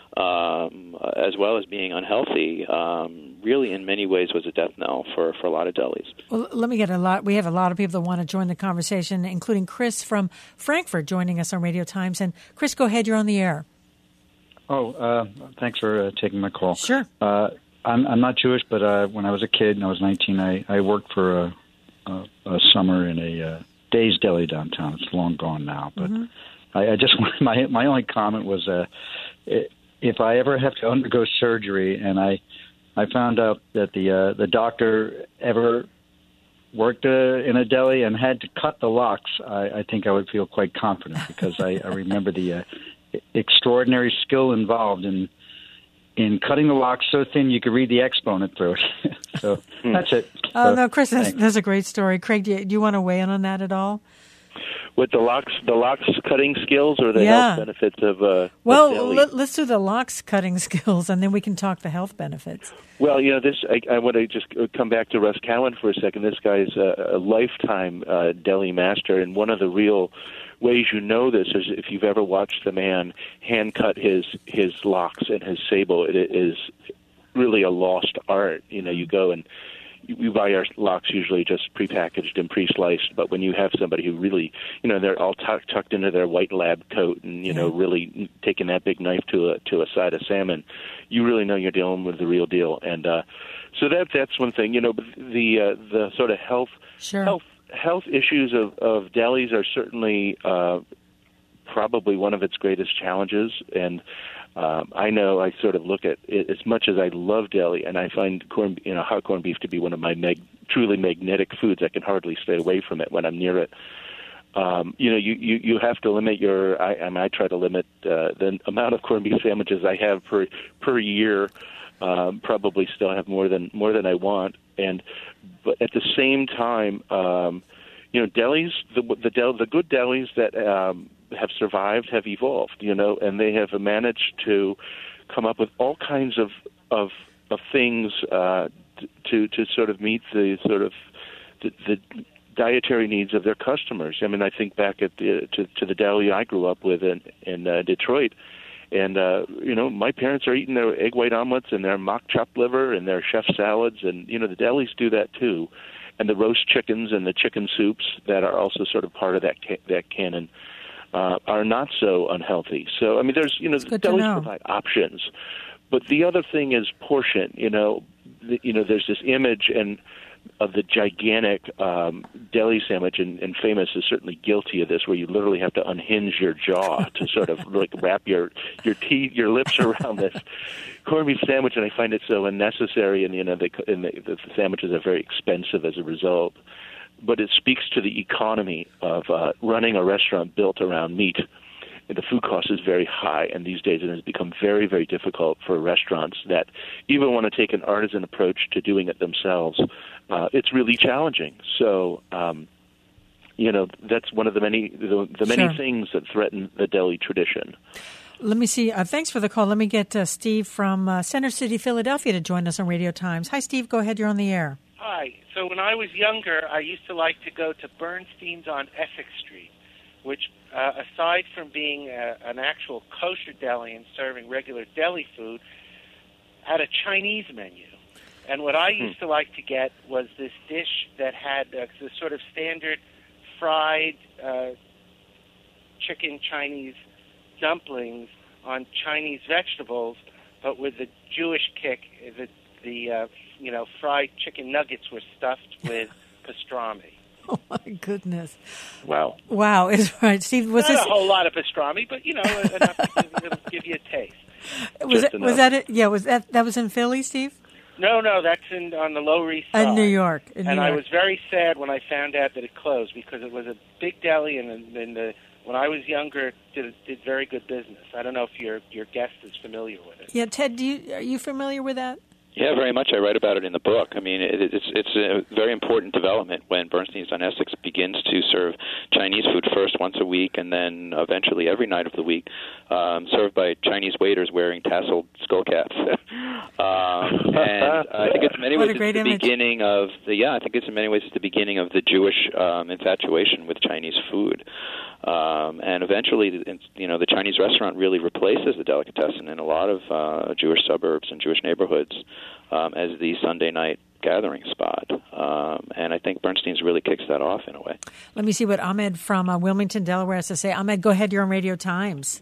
Speaker 3: um, as well as being unhealthy, um, really in many ways was a death knell for, for a lot of delis.
Speaker 1: Well, let me get a lot. We have a lot of people that want to join the conversation, including Chris from Frankfurt joining us on Radio Times. And Chris, go ahead. You're on the air.
Speaker 11: Oh, uh, thanks for uh, taking my call.
Speaker 1: Sure.
Speaker 11: Uh, I'm, I'm not Jewish, but uh, when I was a kid and I was nineteen, I, I worked for a, a, a summer in a uh, Days Deli downtown. It's long gone now, but
Speaker 1: Mm-hmm.
Speaker 11: I, I just my my only comment was uh, if I ever have to undergo surgery and I I found out that the uh, the doctor ever worked uh, in a deli and had to cut the locks, I, I think I would feel quite confident because I, I remember the uh, extraordinary skill involved in in cutting the locks so thin you could read the exponent through it. So that's it.
Speaker 1: Oh,
Speaker 11: So,
Speaker 1: no, Chris, that's,
Speaker 11: thanks.
Speaker 1: that's a great story. Craig, do you, do you want to weigh in on that at all?
Speaker 8: With the locks, the locks cutting skills or the
Speaker 1: Yeah.
Speaker 8: health benefits of uh,
Speaker 1: Well,
Speaker 8: of deli?
Speaker 1: let, let's do the locks cutting skills, and then we can talk the health benefits.
Speaker 8: Well, you know, this. I, I want to just come back to Russ Cowan for a second. This guy's a, a lifetime uh, deli master, and one of the real ways you know this is if you've ever watched the man hand cut his his locks and his sable. It is really a lost art. You know, you go and we buy our locks usually just prepackaged and pre-sliced, but when you have somebody who really, you know, they're all tuck, tucked into their white lab coat and, you know, really taking that big knife to a to a side of salmon, you really know you're dealing with the real deal. And uh, so that that's one thing. You know, the uh, the sort of health
Speaker 1: Sure.
Speaker 8: health health issues of, of delis are certainly uh, probably one of its greatest challenges. And Um, I know I sort of look at it as much as I love deli, and I find corn, you know, hot corned beef to be one of my meg- truly magnetic foods. I can hardly stay away from it when I'm near it. Um, you know, you, you, you have to limit your. I, I, mean, I try to limit uh, the amount of corned beef sandwiches I have per per year. Um, probably still have more than more than I want, and but at the same time, um, you know, delis, the the, del, the good delis that um, have survived have evolved. You know, and they have managed to come up with all kinds of of, of things uh, to to sort of meet the sort of the, the dietary needs of their customers. I mean, I think back at the, to, to the deli I grew up with in in uh, Detroit, and uh, you know, my parents are eating their egg white omelets and their mock chopped liver and their chef salads, and you know, the delis do that too, and the roast chickens and the chicken soups that are also sort of part of that ca- that canon uh, are not so unhealthy. So I mean, there's you know, the delis provide options, but the other thing is portion. You know, the, you know, there's this image and. Of the gigantic um, deli sandwich, and, and Famous is certainly guilty of this, where you literally have to unhinge your jaw to sort of like wrap your your teeth, your lips around this corned beef sandwich, and I find it so unnecessary. And you know, they, and the, the sandwiches are very expensive as a result. But it speaks to the economy of uh, running a restaurant built around meat. The food cost is very high, and these days it has become very, very difficult for restaurants that even want to take an artisan approach to doing it themselves. Uh, it's really challenging. So, um, you know, that's one of the many the, the many
Speaker 1: Sure.
Speaker 8: things that threaten the deli tradition.
Speaker 1: Let me see. Uh, thanks for the call. Let me get uh, Steve from uh, Center City, Philadelphia, to join us on Radio Times. Hi, Steve. Go ahead. You're on the air.
Speaker 12: Hi. So when I was younger, I used to like to go to Bernstein's on Essex Street, which, uh, aside from being a, an actual kosher deli and serving regular deli food, had a Chinese menu. And what I used to like to get was this dish that had uh, the sort of standard fried uh, chicken Chinese dumplings on Chinese vegetables, but with the Jewish kick. The, the uh, you know, fried chicken nuggets were stuffed with pastrami.
Speaker 1: Oh, my goodness.
Speaker 8: Wow.
Speaker 1: Wow. Is right. Steve, was
Speaker 12: Not
Speaker 1: this...
Speaker 12: a whole lot of pastrami, but, you know, enough to give you a taste.
Speaker 1: Was, it, was that it? Yeah, was that, that was in Philly, Steve?
Speaker 12: No, no, that's in on the Lower East Side.
Speaker 1: In New York. In
Speaker 12: and
Speaker 1: New
Speaker 12: I
Speaker 1: York.
Speaker 12: was very sad when I found out that it closed, because it was a big deli, and, and the, when I was younger, it did, did very good business. I don't know if your your guest is familiar with it.
Speaker 1: Yeah, Ted, do you, are you familiar with that?
Speaker 3: Yeah, very much. I write about it in the book. I mean, it, it's it's a very important development when Bernstein's on Essex begins to serve Chinese food first once a week, and then eventually every night of the week, um, served by Chinese waiters wearing tasseled skull caps. um, and I think it's in many
Speaker 1: What
Speaker 3: ways
Speaker 1: a great
Speaker 3: it's the
Speaker 1: image.
Speaker 3: beginning of the yeah. I think it's in many ways it's the beginning of the Jewish um, infatuation with Chinese food. Um, and eventually, you know, the Chinese restaurant really replaces the delicatessen in a lot of uh, Jewish suburbs and Jewish neighborhoods um, as the Sunday night gathering spot. Um, and I think Bernstein's really kicks that off in a way.
Speaker 1: Let me see what Ahmed from uh, Wilmington, Delaware has to say. Ahmed, go ahead. You're on Radio Times.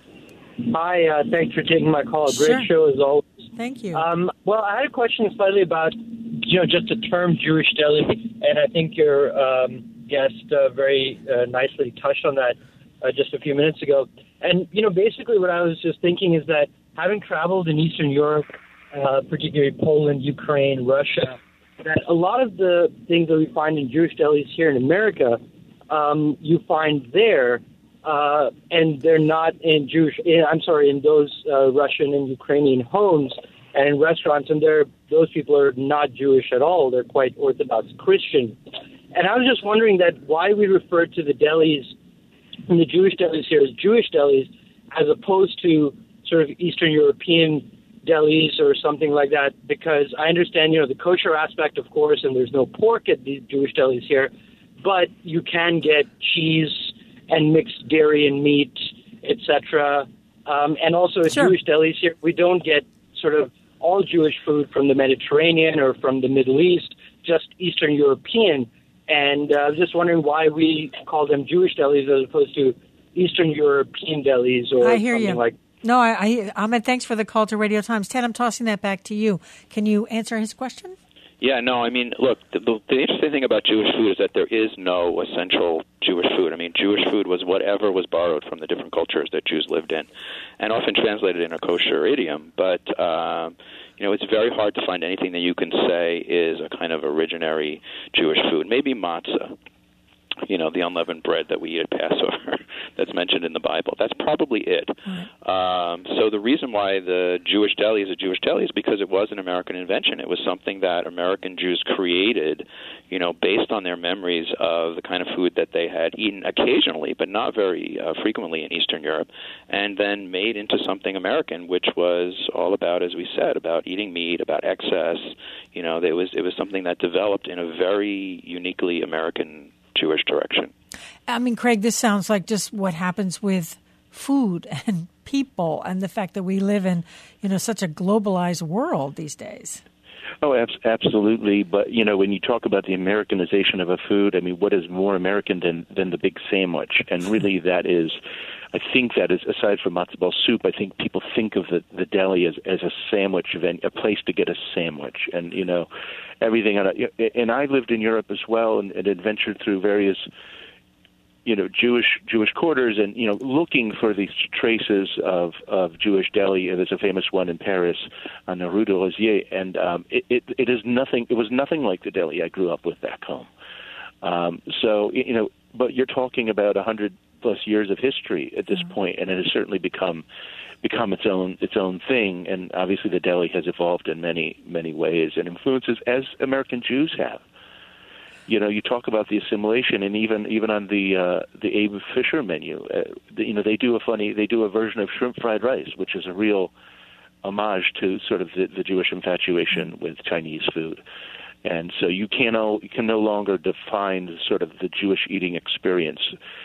Speaker 13: Hi, uh, thanks for taking my call. Great
Speaker 1: Sure.
Speaker 13: show as always.
Speaker 1: Thank you.
Speaker 13: Um, well, I had a question slightly about, you know, just the term Jewish deli, and I think your um, guest uh, very uh, nicely touched on that uh, just a few minutes ago. And, you know, basically what I was just thinking is that having traveled in Eastern Europe, uh, particularly Poland, Ukraine, Russia, that a lot of the things that we find in Jewish delis here in America, um, you find there, uh, and they're not in Jewish, in, I'm sorry, in those uh, Russian and Ukrainian homes and in restaurants, and they're, those people are not Jewish at all. They're quite Orthodox Christian. And I was just wondering that why we refer to the delis, and the Jewish delis here, as Jewish delis, as opposed to sort of Eastern European delis or something like that, because I understand, you know, the kosher aspect, of course, and there's no pork at these Jewish delis here, but you can get cheese and mixed dairy and meat, et cetera. Um, and also at
Speaker 1: Sure.
Speaker 13: Jewish delis here, we don't get sort of all Jewish food from the Mediterranean or from the Middle East, just Eastern European. And uh, I was just wondering why we call them Jewish delis as opposed to Eastern European delis or
Speaker 1: I hear
Speaker 13: something
Speaker 1: you.
Speaker 13: like
Speaker 1: No, I, I, Ahmed, thanks for the call to Radio Times. Ted, I'm tossing that back to you. Can you answer his question?
Speaker 3: Yeah, no, I mean, look, the, the, the interesting thing about Jewish food is that there is no essential Jewish food. I mean, Jewish food was whatever was borrowed from the different cultures that Jews lived in, and often translated in a kosher idiom. But, um, you know, it's very hard to find anything that you can say is a kind of originary Jewish food. Maybe matzah, you know, the unleavened bread that we eat at Passover that's mentioned in the Bible. That's probably it. Right. Um, so the reason why the Jewish deli is a Jewish deli is because it was an American invention. It was something that American Jews created, you know, based on their memories of the kind of food that they had eaten occasionally, but not very uh, frequently in Eastern Europe, and then made into something American, which was all about, as we said, about eating meat, about excess. You know, it was, it was something that developed in a very uniquely American Jewish direction.
Speaker 1: I mean, Craig, this sounds like just what happens with food and people and the fact that we live in, you know, such a globalized world these days.
Speaker 8: Oh, ab- absolutely. But, you know, when you talk about the Americanization of a food, I mean, what is more American than, than the big sandwich? And really that is, I think that is, aside from matzo ball soup, I think people think of the, the deli as, as a sandwich event, a place to get a sandwich. And, you know, everything on it. And I lived in Europe as well and, and adventured through various, you know, Jewish Jewish quarters and, you know, looking for these traces of, of Jewish deli. There's a famous one in Paris on the Rue de Rosier, and um, it, it, it is nothing. It was nothing like the deli I grew up with back home. Um, so, you know, but you're talking about a hundred plus years of history at this mm-hmm. point, and it has certainly become become its own its own thing. And obviously, the deli has evolved in many many ways and influences, as American Jews have. You know, you talk about the assimilation, and even even on the uh, the Abe Fisher menu, uh, the, you know, they do a funny they do a version of shrimp fried rice, which is a real homage to sort of the, the Jewish infatuation with Chinese food. And so you can no, you can no longer define sort of the Jewish eating experience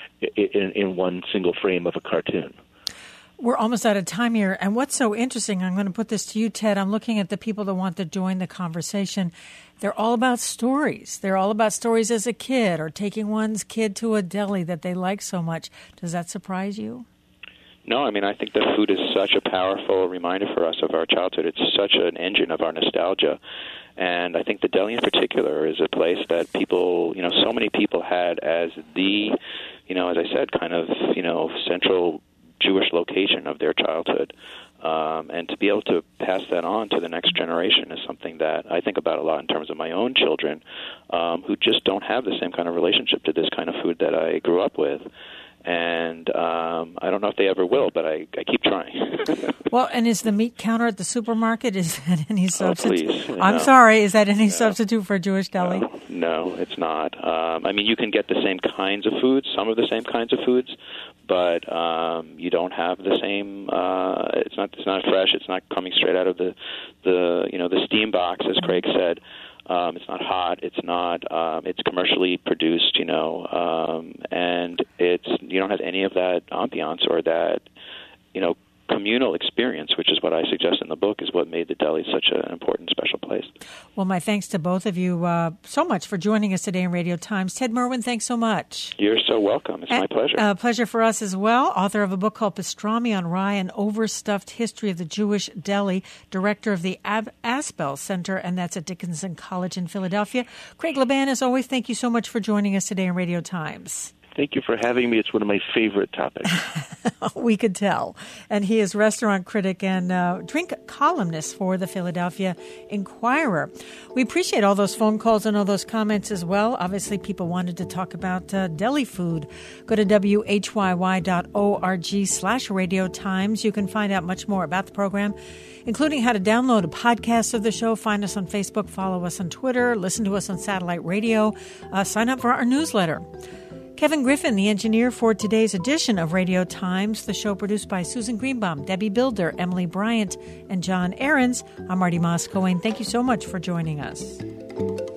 Speaker 8: in, in one single frame of a cartoon.
Speaker 1: We're almost out of time here. And what's so interesting, I'm going to put this to you, Ted. I'm looking at the people that want to join the conversation. They're all about stories. They're all about stories as a kid or taking one's kid to a deli that they like so much. Does that surprise you?
Speaker 3: No, I mean, I think that food is such a powerful reminder for us of our childhood. It's such an engine of our nostalgia. And I think the deli in particular is a place that people, you know, so many people had as the, you know, as I said, kind of, you know, central Jewish location of their childhood. Um, and to be able to pass that on to the next generation is something that I think about a lot in terms of my own children um, who just don't have the same kind of relationship to this kind of food that I grew up with. And um, I don't know if they ever will, but I, I keep trying.
Speaker 1: Well, and is the meat counter at the supermarket, is that any substitute?
Speaker 3: Oh, please.
Speaker 1: I'm
Speaker 3: no.
Speaker 1: sorry, is that any
Speaker 3: no.
Speaker 1: substitute for a Jewish deli?
Speaker 3: No, no it's not. Um, I mean, you can get the same kinds of foods, some of the same kinds of foods, but um, you don't have the same. Uh, it's not. It's not fresh. It's not coming straight out of the, the you know, the steam box, as Craig said. Um, it's not hot. It's not. Um, it's commercially produced, you know, um, and it's you don't have any of that ambiance or that, you know, communal experience, which is what I suggest in the book, is what made the deli such an important, special place.
Speaker 1: Well, my thanks to both of you uh, so much for joining us today in Radio Times. Ted Merwin, thanks so much.
Speaker 3: You're so welcome. It's and, my pleasure.
Speaker 1: Uh, pleasure for us as well. Author of a book called Pastrami on Rye, An Overstuffed History of the Jewish Deli, director of the Ab- Aspel Center, and that's at Dickinson College in Philadelphia. Craig Laban, as always, thank you so much for joining us today in Radio Times.
Speaker 8: Thank you for having me. It's one of my favorite topics.
Speaker 1: We could tell. And he is restaurant critic and uh, drink columnist for the Philadelphia Inquirer. We appreciate all those phone calls and all those comments as well. Obviously, people wanted to talk about uh, deli food. Go to W H Y Y dot org slash Radio Times. You can find out much more about the program, including how to download a podcast of the show. Find us on Facebook, follow us on Twitter, listen to us on satellite radio, uh, sign up for our newsletter. Kevin Griffin, the engineer for today's edition of Radio Times, the show produced by Susan Greenbaum, Debbie Builder, Emily Bryant, and John Ahrens. I'm Marty Moss-Cohen. Thank you so much for joining us.